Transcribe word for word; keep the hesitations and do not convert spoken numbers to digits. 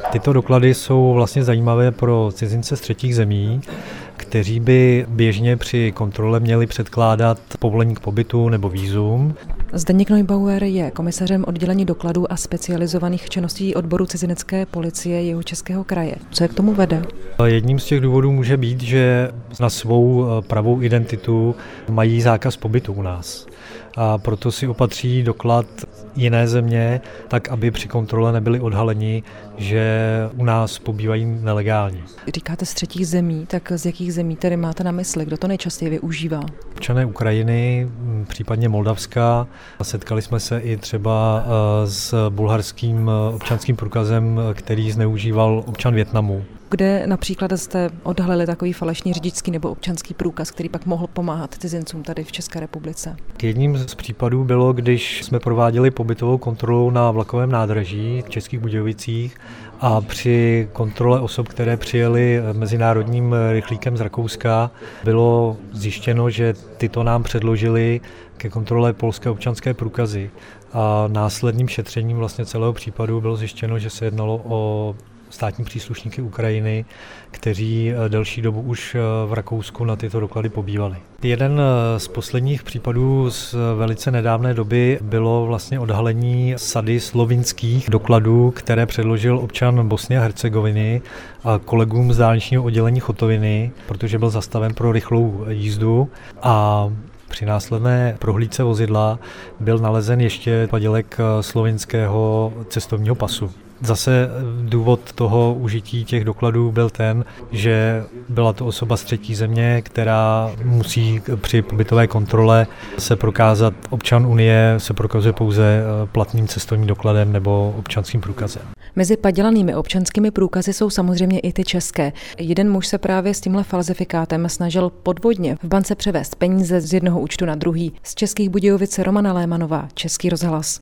Tyto doklady jsou vlastně zajímavé pro cizince z třetích zemí, kteří by běžně při kontrole měli předkládat povolení k pobytu nebo vízum. Zdeněk Neubauer je komisařem oddělení dokladů a specializovaných činností odboru cizinecké policie Jihočeského kraje. Co je k tomu vede? Jedním z těch důvodů může být, že na svou pravou identitu mají zákaz pobytu u nás. A proto si opatří doklad jiné země, tak aby při kontrole nebyli odhaleni, že u nás pobývají nelegálně. Říkáte z třetích zemí, tak z jakých zemí tedy máte na mysli? Kdo to nejčastěji využívá? Občané Ukrajiny, případně Moldavska. Setkali jsme se i třeba s bulharským občanským průkazem, který zneužíval občan Vietnamu. Kde například jste odhalili takový falešný řidičský nebo občanský průkaz, který pak mohl pomáhat cizincům tady v České republice? Jedním z případů bylo, když jsme prováděli pobytovou kontrolu na vlakovém nádraží v Českých Budějovicích a při kontrole osob, které přijeli mezinárodním rychlíkem z Rakouska, bylo zjištěno, že tyto nám předložili ke kontrole polské občanské průkazy. A následným šetřením vlastně celého případu bylo zjištěno, že se jednalo o státní příslušníky Ukrajiny, kteří delší dobu už v Rakousku na tyto doklady pobývali. Jeden z posledních případů z velice nedávné doby bylo vlastně odhalení sady slovinských dokladů, které předložil občan Bosny a Hercegoviny a kolegům z dálničního oddělení Chotoviny, protože byl zastaven pro rychlou jízdu a při následné prohlídce vozidla byl nalezen ještě padělek slovinského cestovního pasu. Zase důvod toho užití těch dokladů byl ten, že byla to osoba z třetí země, která musí při pobytové kontrole se prokázat, občan Unie se prokazuje pouze platným cestovním dokladem nebo občanským průkazem. Mezi padělanými občanskými průkazy jsou samozřejmě i ty české. Jeden muž se právě s tímhle falzifikátem snažil podvodně v bance převést peníze z jednoho účtu na druhý. Z Českých Budějovic Romana Lémanová, Český rozhlas.